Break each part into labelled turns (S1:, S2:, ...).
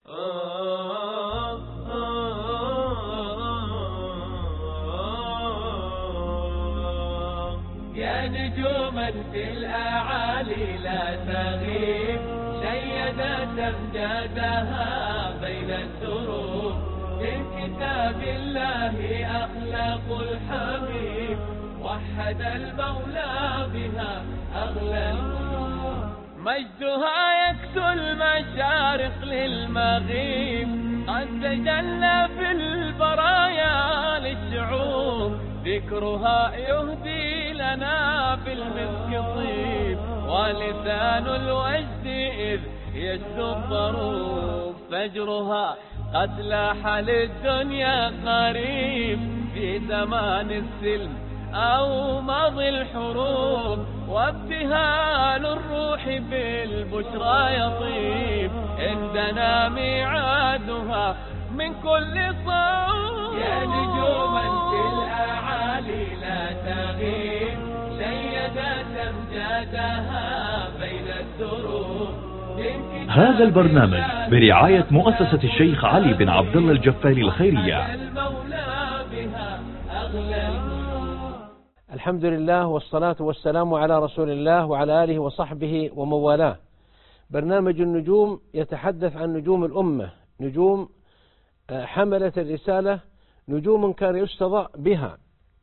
S1: يا نجوما في الأعالي لا تغيب، شيدت أمجادها بين الدروب، من كتاب الله أخلاق الحبيب، وحد المولى بها أغلى القلوب. مجدها يكسو المشارق للمغيب، قد تجلى في البرايا للشعوب، ذكرها يهدي لنا بالمسك طيب، ولسان الوجد إذ يشدو الضروب. فجرها قد لاح للدنيا قريب، في زمان السلم أو ماضي الحروب، وابتهال الروح بالبشرى يطيب، عندنا ميعادها من كل صوب. يا نجوما في الأعالي لا تغيب، شيدت أمجادها بين الدروب.
S2: هذا البرنامج برعاية مؤسسة الشيخ علي بن عبد الله الجفاري الخيرية.
S3: الحمد لله والصلاة والسلام على رسول الله وعلى آله وصحبه وموالاه. برنامج النجوم يتحدث عن نجوم الأمة، نجوم حملة الرسالة، نجوم كان يستضاء بها.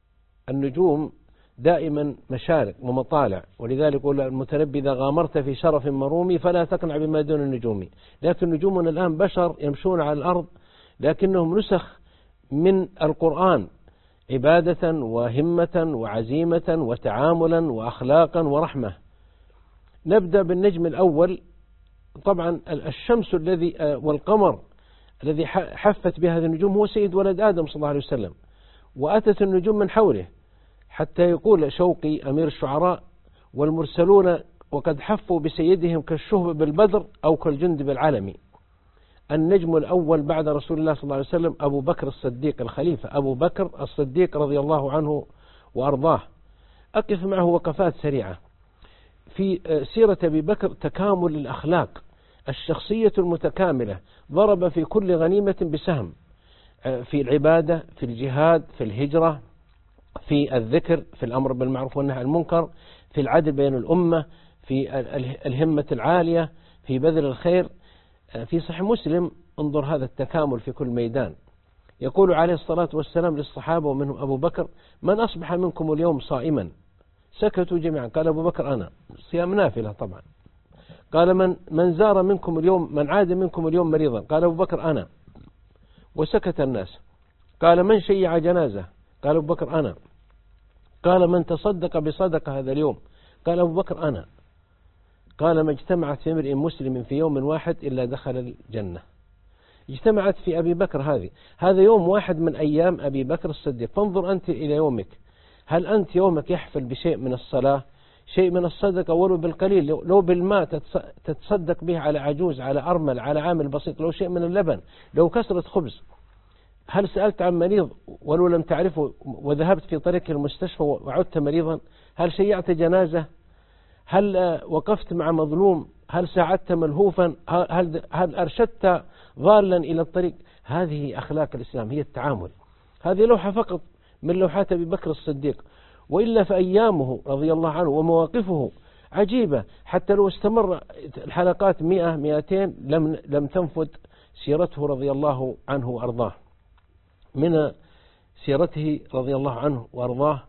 S3: النجوم دائما مشارق ومطالع، ولذلك يقول المتنبي: إذا غامرت في شرف مرومي فلا تقنع بما دون النجوم. لكن نجومنا الآن بشر يمشون على الأرض، لكنهم نسخ من القرآن، عبادة وهمة وعزيمة وتعاملا وأخلاقا ورحمة. نبدأ بالنجم الأول. طبعا الشمس الذي والقمر الذي حفت بهذه النجوم هو سيد ولد آدم صلى الله عليه وسلم، وأتت النجوم من حوله، حتى يقول شوقي أمير الشعراء: والمرسلون وقد حفوا بسيدهم كالشهب بالبدر أو كالجند بالعلم. النجم الأول بعد رسول الله صلى الله عليه وسلم أبو بكر الصديق الخليفة، أبو بكر الصديق رضي الله عنه وأرضاه. أقف معه وقفات سريعة في سيرة أبي بكر: تكامل الأخلاق، الشخصية المتكاملة، ضرب في كل غنيمة بسهم، في العبادة، في الجهاد، في الهجرة، في الذكر، في الأمر بالمعروف والنهي عن المنكر، في العدل بين الأمة، في الهمة العالية، في بذل الخير. في صحيح مسلم انظر هذا التكامل في كل ميدان. يقول عليه الصلاة والسلام للصحابة ومنهم أبو بكر: من أصبح منكم اليوم صائما؟ سكتوا جميعا. قال أبو بكر: أنا. صيام نافلة طبعا. قال: من زار منكم اليوم، من عاد منكم اليوم مريضا؟ قال أبو بكر: أنا. وسكت الناس. قال: من شيع جنازة؟ قال أبو بكر: أنا. قال: من تصدق بصدقة هذا اليوم؟ قال أبو بكر: أنا. قال: ما اجتمعت في امرئ مسلم في يوم واحد إلا دخل الجنة. اجتمعت في أبي بكر هذا يوم واحد من أيام أبي بكر الصديق. فانظر أنت إلى يومك، هل أنت يومك يحفل بشيء من الصلاة، شيء من الصدقة ولو بالقليل، لو بالماء تتصدق به على عجوز، على أرمل، على عامل بسيط، لو شيء من اللبن، لو كسرة خبز. هل سألت عن مريض ولو لم تعرفه وذهبت في طريق المستشفى وعدت مريضا؟ هل شيعت جنازة؟ هل وقفت مع مظلوم؟ هل ساعدت ملهوفا؟ هل أرشدت ضالا إلى الطريق؟ هذه أخلاق الإسلام، هي التعامل. هذه لوحة فقط من لوحات أبي بكر الصديق، وإلا فأيامه رضي الله عنه ومواقفه عجيبة. حتى لو استمر الحلقات 100-200 لم تنفد سيرته رضي الله عنه وأرضاه. من سيرته رضي الله عنه وأرضاه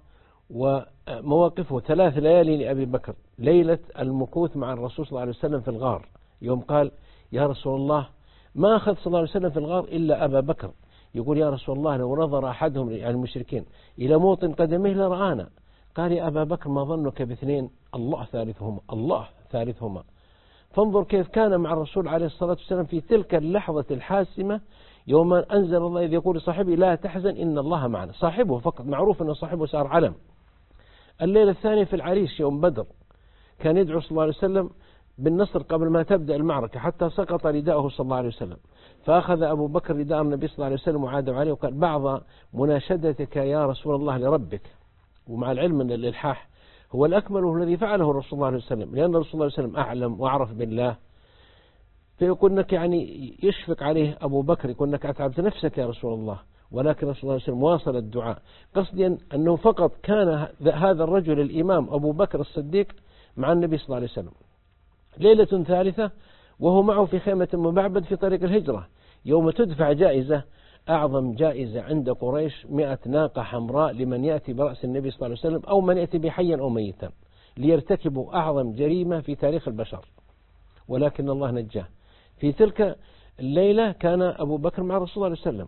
S3: ومواقفه 3 ليالي لأبي بكر. ليلة المكوث مع الرسول صلى الله عليه وسلم في الغار، يوم قال: يا رسول الله، ما أخذ صلى الله عليه وسلم في الغار إلا أبا بكر. يقول: يا رسول الله، لو نظر أحدهم يعني المشركين إلى موطن قدمه لرآنا. قال: يا أبا بكر، ما ظنك باثنين؟ الله ثالثهما، الله ثالثهما. فانظر كيف كان مع الرسول عليه الصلاة والسلام في تلك اللحظة الحاسمة، يوم أنزل الله إذ يقول لصاحبه: لا تحزن إن الله معنا. صاحبه فقط، معروف أن صاحبه صار علم. الليلة الثانية في العريش يوم بدر، كان يدعو صلى الله عليه وسلم بالنصر قبل ما تبدأ المعركة، حتى سقط رداءه صلى الله عليه وسلم. فأخذ أبو بكر رداء النبي صلى الله عليه وسلم وعاد عليه وقال: بعض مناشدتك يا رسول الله لربك. ومع العلم أن الإلحاح هو الأكمل، وهو الذي فعله الرسول صلى الله عليه وسلم، لأن الرسول صلى الله عليه وسلم أعلم وأعرف بالله. فيقول لك يعني يشفق عليه أبو بكر، يقول لك أتعبت نفسك يا رسول الله، ولكن رسول الله صلى الله عليه وسلم واصل الدعاء، قصديا أنه فقط كان هذا الرجل الإمام أبو بكر الصديق مع النبي صلى الله عليه وسلم. ليلة ثالثة وهو معه في خيمة معبد في طريق الهجرة، يوم تدفع جائزة أعظم جائزة عند قريش 100 ناقة حمراء لمن يأتي برأس النبي صلى الله عليه وسلم أو من يأتي بحيا أو ميتا، ليرتكبوا أعظم جريمة في تاريخ البشر، ولكن الله نجاه. في تلك الليلة كان أبو بكر مع رسول الله صلى الله عليه وسلم،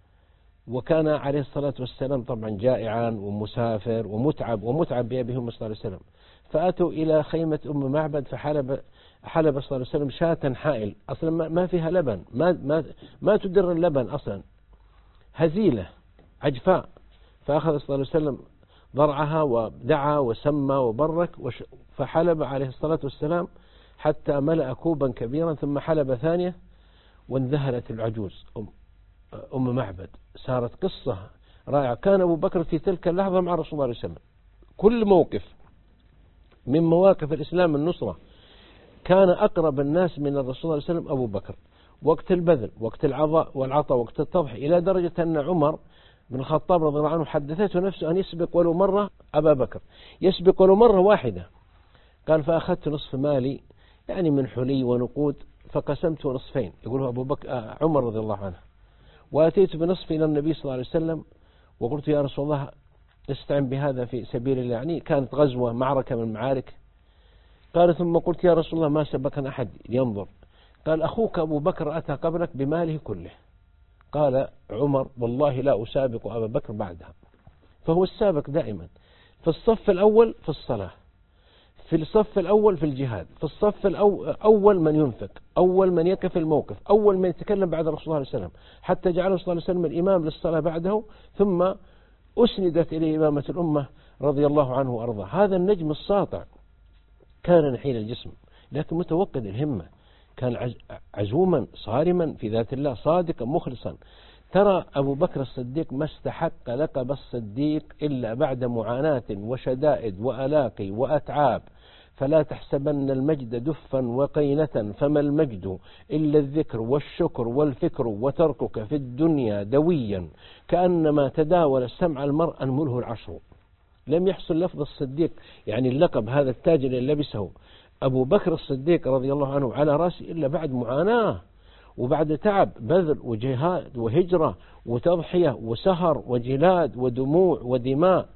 S3: وكان عليه الصلاة والسلام طبعا جائعا ومسافر ومتعب بأبيه صلى الله عليه وسلم، فأتوا إلى خيمة أم معبد فحلب صلى الله عليه وسلم شاة حائل، أصلا ما فيها لبن، ما تدر اللبن أصلا، هزيلة عجفاء، فأخذ صلى الله عليه وسلم ضرعها ودعا وسمى وبرك فحلب عليه الصلاة والسلام حتى ملأ كوبا كبيرا، ثم حلب ثانية وانذهلت العجوز أم معبد. صارت قصة رائعة. كان أبو بكر في تلك اللحظة مع رسول الله صلى الله عليه وسلم. كل موقف من مواقف الإسلام النصرة كان أقرب الناس من الرسول صلى الله عليه وسلم أبو بكر، وقت البذل، وقت العطاء، وقت التضحية، إلى درجة أن عمر بن الخطاب رضي الله عنه حدثته نفسه أن يسبق ولو مرة أبا بكر، يسبق ولو مرة واحدة. قال فأخذت نصف مالي يعني من حلي ونقود فقسمته نصفين، يقوله أبو بكر عمر رضي الله عنه، وأتيت بنصف إلى النبي صلى الله عليه وسلم وقلت يا رسول الله استعن بهذا في سبيل الله، يعني كانت غزوة معركة من المعارك. قال ثم قلت يا رسول الله ما سبقنا أحد ينظر. قال أخوك أبو بكر أتى قبلك بماله كله. قال عمر والله لا أسابق أبا بكر بعدها. فهو السابق دائما في الصف الأول في الصلاة، في الصف الأول في الجهاد، في الصف أول من ينفق، أول من يقف الموقف، أول من يتكلم بعد الرسول صلى الله عليه وسلم، حتى جعله صلى الله عليه وسلم الإمام للصلاة بعده، ثم أسندت إليه إمامة الأمة رضي الله عنه وأرضاه. هذا النجم الساطع كان نحيل الجسم لكن متوقد الهمة، كان عزوما صارما في ذات الله، صادقا مخلصا. ترى أبو بكر الصديق ما استحق لقب الصديق إلا بعد معاناة وشدائد وألاقي وأتعاب، فلا تحسبن المجد دفا وقينة، فما المجد إلا الذكر والشكر والفكر، وتركك في الدنيا دويا كأنما تداول السمع المرء أنمله العشر. لم يحصل لفظ الصديق يعني اللقب هذا التاج اللي لبسه أبو بكر الصديق رضي الله عنه على رأسه إلا بعد معاناة وبعد تعب، بذل وجهاد وهجرة وتضحية وسهر وجلاد ودموع ودماء.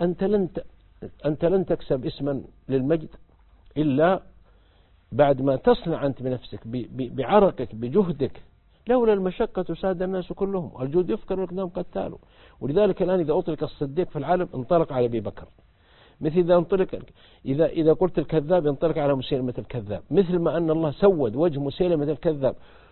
S3: أنت لن تكسب اسما للمجد إلا بعد ما تصنع أنت بنفسك بعرقك بجهدك. لولا المشقة ساد الناس كلهم، الجود يفكر والإقدام قتاله. ولذلك الآن إذا أطلق الصديق في العالم انطلق على أبي بكر، مثل إذا قلت الكذاب ينطلق على مسيلمة الكذاب، مثل ما أن الله سود وجه مسيلمة الكذاب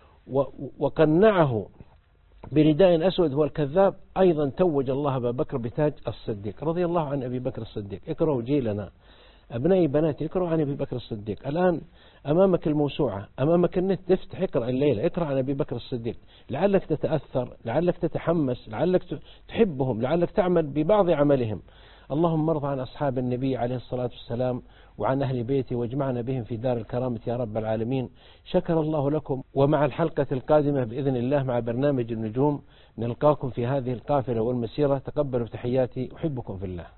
S3: وقنعه برداء أسود هو الكذاب، أيضا توج الله أبا بكر بتاج الصديق رضي الله عن أبي بكر الصديق. اقرأوا جيلنا أبنائي بناتي، اقرأوا عن أبي بكر الصديق. الآن أمامك الموسوعة، أمامك النت، تفتح اقرأ الليلة، اقرأ عن أبي بكر الصديق، لعلك تتأثر، لعلك تتحمس، لعلك تحبهم، لعلك تعمل ببعض عملهم. اللهم ارض عن أصحاب النبي عليه الصلاة والسلام وعن أهل بيته واجمعنا بهم في دار الكرامة يا رب العالمين. شكر الله لكم، ومع الحلقة القادمة بإذن الله مع برنامج النجوم نلقاكم في هذه القافلة والمسيرة. تقبلوا تحياتي، أحبكم في الله.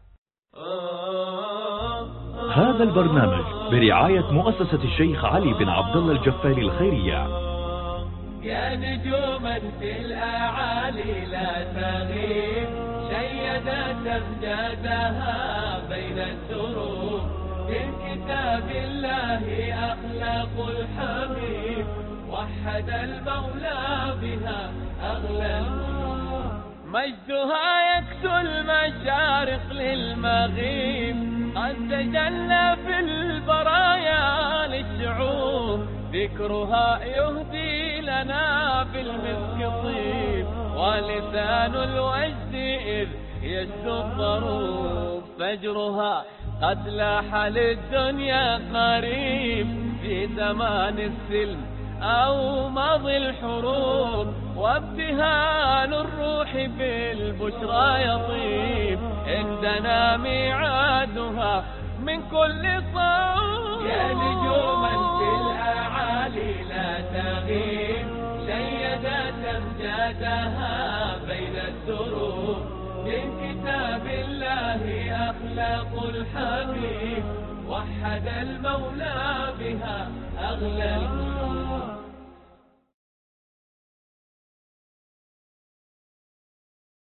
S2: هذا البرنامج برعاية مؤسسة الشيخ علي بن عبد الله الجفاري الخيرية.
S1: يا نجوما في الأعالي لا تغيب، شيدت أمجادها بين الدروب، من كتاب الله أخلاق الحبيب، وحد المولى بها أغلى القلوب، مجدها يكسو المشارق للمغيب، قد تجلى في البرايا للشعوب، ذكرها يهدي لنا في المسك طيب، ولسان الوجد إذ يشدو الضروب، فجرها قد لاح للدنيا قريب، في زمان السلم أو ماضي الحروب، وابتهال الروح بالبشرى يطيب، عندنا ميعادها من كل صوب. يا نجوما في الأعالي لا تغيب، التهذيب شيدت أمجادها بين الدروب من كتاب الله أخلاق الحبيب وحد المولى بها أغلى القلوب